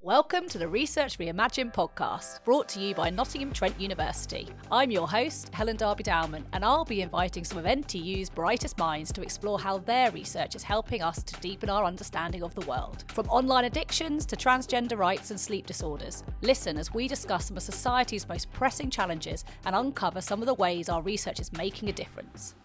Welcome to the Research Reimagined podcast, brought to you by Nottingham Trent University. I'm your host, Helen Darby-Dowman, and I'll be inviting some of NTU's brightest minds to explore how their research is helping us to deepen our understanding of the world. From online addictions to transgender rights and sleep disorders. Listen as we discuss some of society's most pressing challenges and uncover some of the ways our research is making a difference.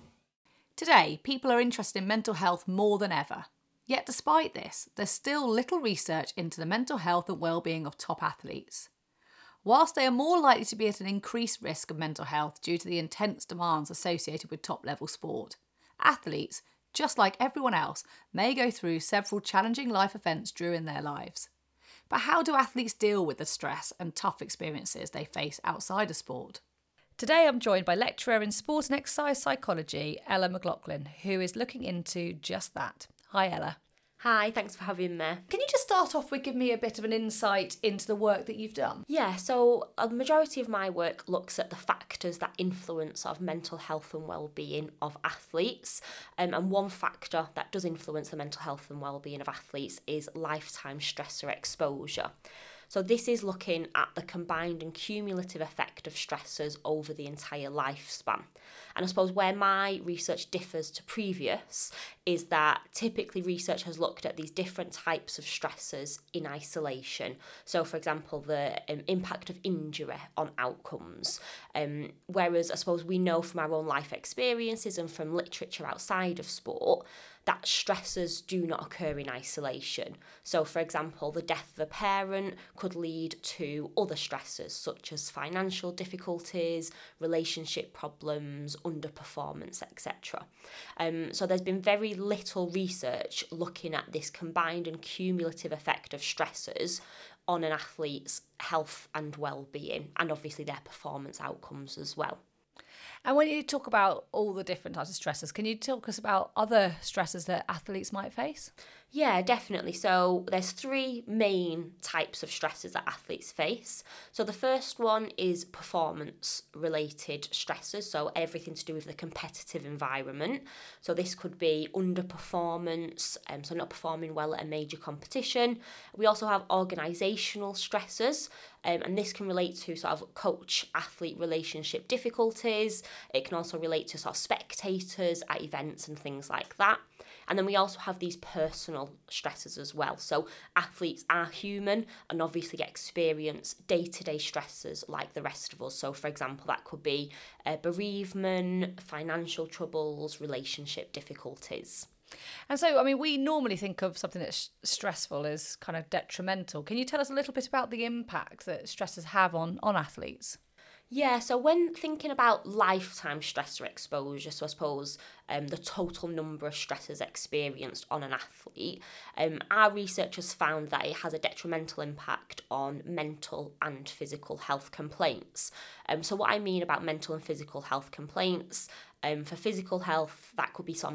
Today, people are interested in mental health more than ever. Yet despite this, there's still little research into the mental health and well-being of top athletes. Whilst they are more likely to be at an increased risk of mental health due to the intense demands associated with top-level sport, athletes, just like everyone else, may go through several challenging life events during their lives. But how do athletes deal with the stress and tough experiences they face outside of sport? Today I'm joined by lecturer in sport and exercise psychology, Ella McLaughlin, who is looking into just that. Hi Ella. Hi, thanks for having me. Can you just start off with giving me a bit of an insight into the work that you've done? Yeah, so a majority of my work looks at the factors that influence mental health and well-being of athletes. And one factor that does influence the mental health and well-being of athletes is lifetime stressor exposure. So this is looking at the combined and cumulative effect of stressors over the entire lifespan. And I suppose where my research differs to previous is that typically research has looked at these different types of stressors in isolation. So for example, the impact of injury on outcomes. Whereas I suppose we know from our own life experiences and from literature outside of sport that stressors do not occur in isolation. So for example, the death of a parent could lead to other stressors such as financial difficulties, relationship problems, underperformance, etc. So there's been very little research looking at this combined and cumulative effect of stressors on an athlete's health and well-being, and obviously their performance outcomes as well. And when you talk about all the different types of stressors, can you talk us about other stressors that athletes might face? Yeah, definitely. So there's three main types of stresses that athletes face. So the first one is performance-related stresses, so everything to do with the competitive environment. So this could be underperformance, so not performing well at a major competition. We also have organisational stresses, and this can relate to sort of coach-athlete relationship difficulties. It can also relate to sort of spectators at events and things like that. And then we also have these personal stresses as well. So athletes are human and obviously experience day-to-day stresses like the rest of us. So for example, that could be bereavement, financial troubles, relationship difficulties. And so, I mean, we normally think of something that's stressful as kind of detrimental. Can you tell us a little bit about the impact that stresses have on athletes? Yeah, so when thinking about lifetime stressor exposure, so I suppose the total number of stressors experienced on an athlete, our research has found that it has a detrimental impact on mental and physical health complaints. So what I mean about mental and physical health complaints, for physical health, that could be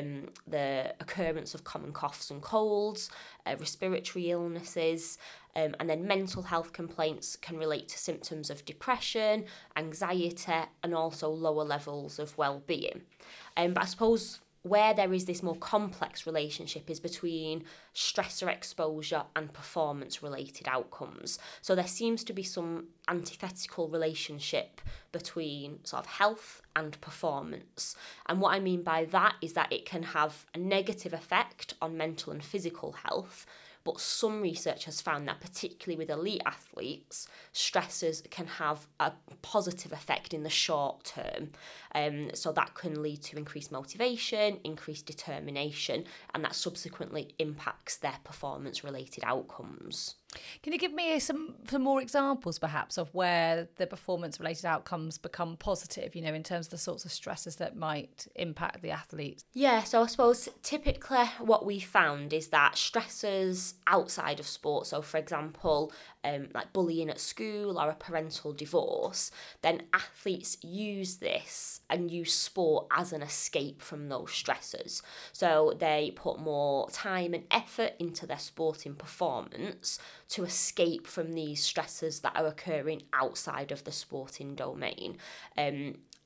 the occurrence of common coughs and colds, respiratory illnesses, and then mental health complaints can relate to symptoms of depression, anxiety, and also lower levels of well-being. But I suppose where there is this more complex relationship is between stressor exposure and performance-related outcomes. So there seems to be some antithetical relationship between sort of health and performance. And what I mean by that is that it can have a negative effect on mental and physical health, but some research has found that particularly with elite athletes, stressors can have a positive effect in the short term. So that can lead to increased motivation, increased determination, and that subsequently impacts their performance-related outcomes. Can you give me some more examples, perhaps, of where the performance-related outcomes become positive, you know, in terms of the sorts of stresses that might impact the athletes? Yeah, so I suppose typically what we found is that stressors outside of sport, so for example, like bullying at school or a parental divorce, then athletes use this and use sport as an escape from those stressors. So they put more time and effort into their sporting performance to escape from these stresses that are occurring outside of the sporting domain.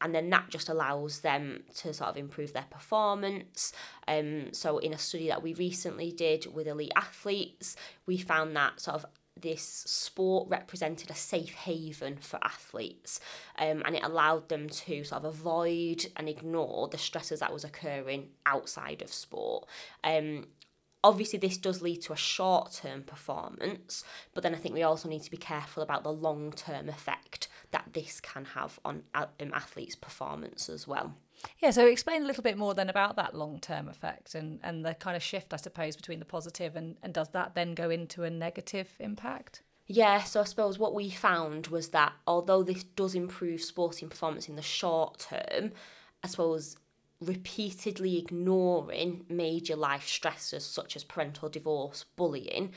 and then that just allows them to sort of improve their performance. So in a study that we recently did with elite athletes, we found that sort of this sport represented a safe haven for athletes, and it allowed them to sort of avoid and ignore the stresses that was occurring outside of sport. Obviously, this does lead to a short-term performance, but then I think we also need to be careful about the long-term effect that this can have on athletes' performance as well. Yeah, so explain a little bit more then about that long-term effect and the kind of shift, I suppose, between the positive and does that then go into a negative impact? Yeah, so I suppose what we found was that although this does improve sporting performance in the short term, I suppose repeatedly ignoring major life stressors such as parental divorce, bullying,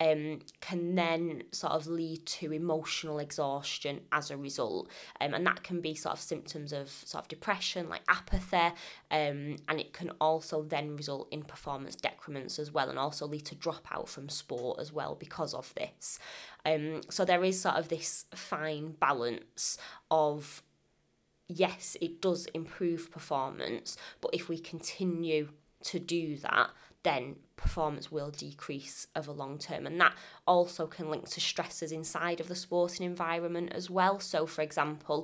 can then sort of lead to emotional exhaustion as a result. And that can be sort of symptoms of sort of depression, like apathy, and it can also then result in performance decrements as well, and also lead to dropout from sport as well because of this. So there is sort of this fine balance of, yes, it does improve performance, but if we continue to do that, then performance will decrease over long term. And that also can link to stresses inside of the sporting environment as well. So, for example,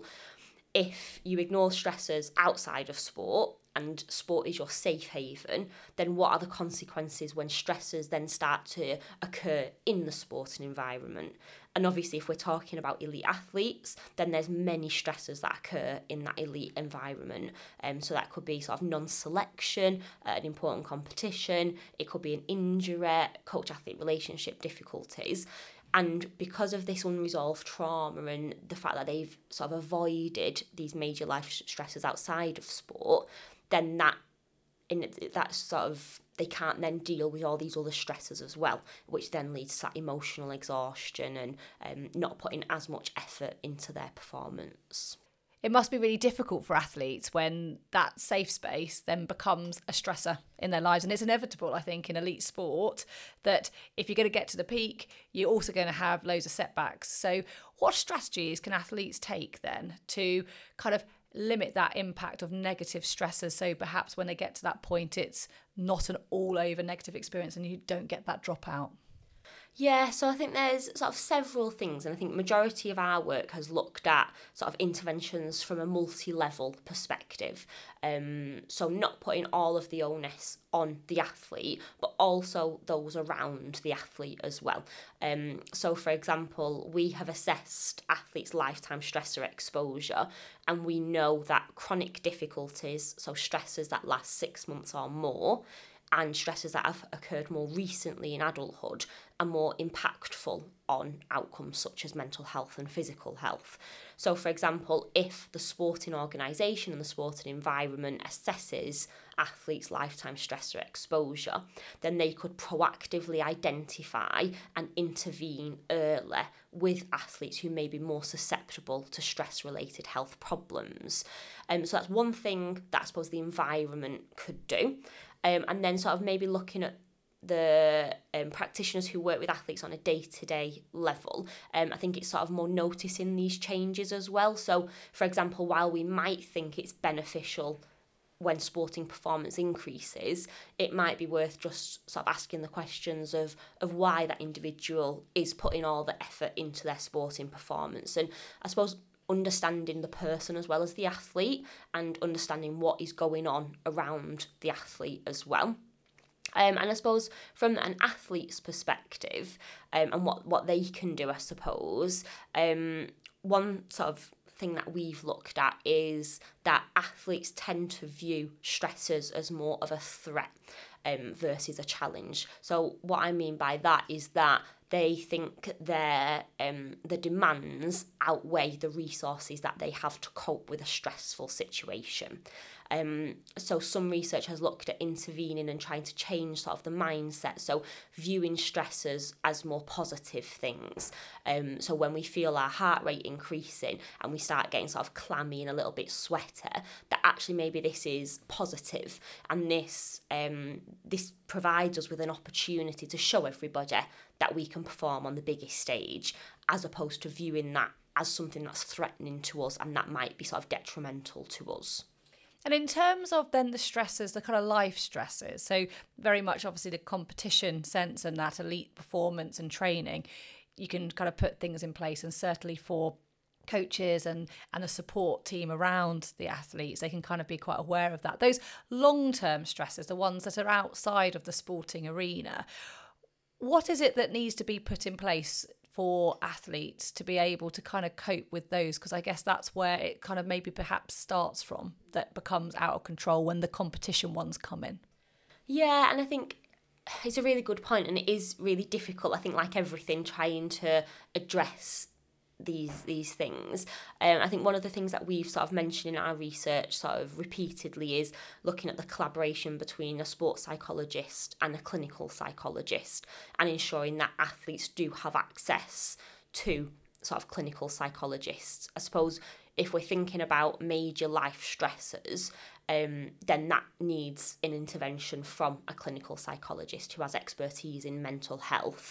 if you ignore stressors outside of sport and sport is your safe haven, then what are the consequences when stressors then start to occur in the sporting environment? And obviously, if we're talking about elite athletes, then there's many stressors that occur in that elite environment. So that could be sort of non-selection at an important competition. It could be an injury, coach-athlete relationship difficulties. And because of this unresolved trauma and the fact that they've sort of avoided these major life stresses outside of sport, then that's sort of, they can't then deal with all these other stresses as well, which then leads to that emotional exhaustion and not putting as much effort into their performance. It must be really difficult for athletes when that safe space then becomes a stressor in their lives. And it's inevitable, I think, in elite sport that if you're going to get to the peak, you're also going to have loads of setbacks. So what strategies can athletes take then to kind of limit that impact of negative stressors, so perhaps when they get to that point it's not an all over negative experience and you don't get that dropout? Yeah, so I think there's sort of several things, and I think majority of our work has looked at sort of interventions from a multi-level perspective. So not putting all of the onus on the athlete, but also those around the athlete as well. So for example, we have assessed athletes' lifetime stressor exposure, and we know that chronic difficulties, so stressors that last 6 months or more, and stresses that have occurred more recently in adulthood are more impactful on outcomes such as mental health and physical health. So, for example, if the sporting organisation and the sporting environment assesses athletes' lifetime stressor exposure, then they could proactively identify and intervene early with athletes who may be more susceptible to stress-related health problems. So that's one thing that I suppose the environment could do. And then sort of maybe looking at the practitioners who work with athletes on a day-to-day level. I think it's sort of more noticing these changes as well. So, for example, while we might think it's beneficial when sporting performance increases, it might be worth just sort of asking the questions of why that individual is putting all the effort into their sporting performance. And I suppose understanding the person as well as the athlete and understanding what is going on around the athlete as well. And I suppose from an athlete's perspective, and what they can do, I suppose, one sort of thing that we've looked at is that athletes tend to view stressors as more of a threat versus a challenge. So what I mean by that is that they think the demands outweigh the resources that they have to cope with a stressful situation. So some research has looked at intervening and trying to change sort of the mindset, so viewing stressors as more positive things. So when we feel our heart rate increasing and we start getting sort of clammy and a little bit sweaty, that actually maybe this is positive, and this provides us with an opportunity to show everybody that we can perform on the biggest stage, as opposed to viewing that as something that's threatening to us and that might be sort of detrimental to us. And in terms of then the stresses, the kind of life stresses, so very much obviously the competition sense and that elite performance and training, you can kind of put things in place, and certainly for coaches and the support team around the athletes, they can kind of be quite aware of that. Those long-term stresses, the ones that are outside of the sporting arena, what is it that needs to be put in place for athletes to be able to kind of cope with those? Because I guess that's where it kind of maybe perhaps starts from, that becomes out of control when the competition ones come in. Yeah, and I think it's a really good point, and it is really difficult, I think, like everything, trying to address these things. I think one of the things that we've sort of mentioned in our research sort of repeatedly is looking at the collaboration between a sports psychologist and a clinical psychologist, and ensuring that athletes do have access to sort of clinical psychologists. I suppose if we're thinking about major life stressors, then that needs an intervention from a clinical psychologist who has expertise in mental health,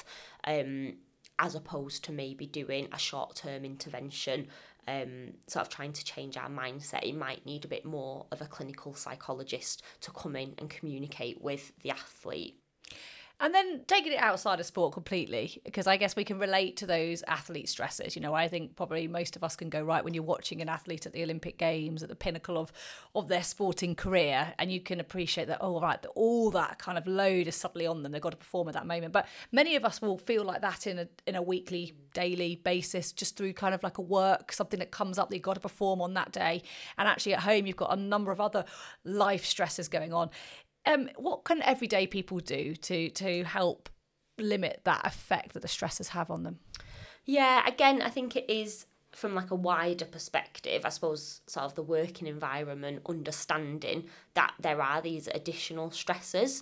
as opposed to maybe doing a short-term intervention, sort of trying to change our mindset. It might need a bit more of a clinical psychologist to come in and communicate with the athlete. And then taking it outside of sport completely, because I guess we can relate to those athlete stresses. You know, I think probably most of us can go, right, when you're watching an athlete at the Olympic Games, at the pinnacle of their sporting career, and you can appreciate that, oh, right, all that kind of load is suddenly on them. They've got to perform at that moment. But many of us will feel like that in a weekly, daily basis, just through kind of like a work, something that comes up that you've got to perform on that day. And actually at home, you've got a number of other life stresses going on. What can everyday people do to help limit that effect that the stresses have on them? Yeah, again, I think it is from like a wider perspective, I suppose, sort of the working environment, understanding that there are these additional stresses.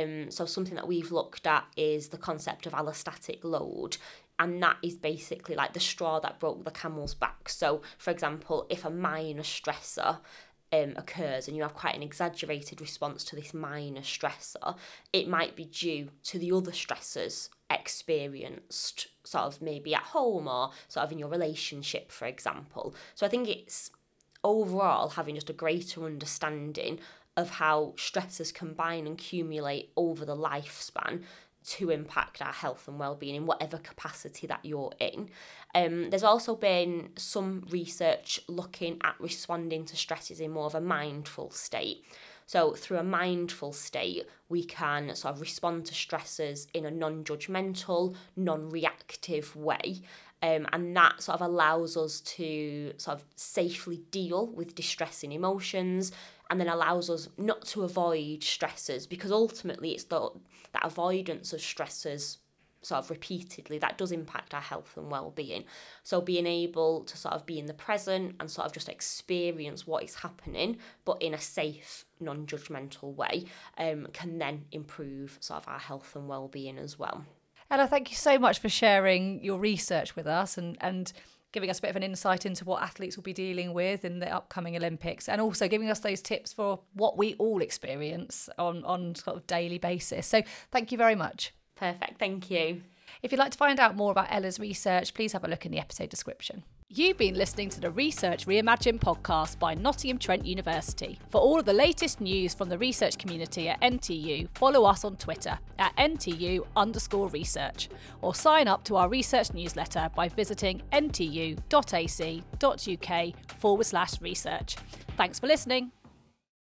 So something that we've looked at is the concept of allostatic load. And that is basically like the straw that broke the camel's back. So, for example, if a minor stressor occurs and you have quite an exaggerated response to this minor stressor, it might be due to the other stressors experienced sort of maybe at home or sort of in your relationship, for example. So I think it's overall having just a greater understanding of how stressors combine and accumulate over the lifespan to impact our health and well-being in whatever capacity that you're in. There's also been some research looking at responding to stresses in more of a mindful state. So through a mindful state, we can sort of respond to stresses in a non-judgmental, non-reactive way. And that sort of allows us to sort of safely deal with distressing emotions, and then allows us not to avoid stressors, because ultimately it's that avoidance of stressors sort of repeatedly that does impact our health and well-being. So being able to sort of be in the present and sort of just experience what is happening, but in a safe, non-judgmental way, can then improve sort of our health and well-being as well. Ella, thank you so much for sharing your research with us and giving us a bit of an insight into what athletes will be dealing with in the upcoming Olympics, and also giving us those tips for what we all experience on sort of daily basis. So thank you very much. Perfect, thank you. If you'd like to find out more about Ella's research, please have a look in the episode description. You've been listening to the Research Reimagined podcast by Nottingham Trent University. For all of the latest news from the research community at NTU, follow us on Twitter at NTU_research, or sign up to our research newsletter by visiting ntu.ac.uk/research. Thanks for listening.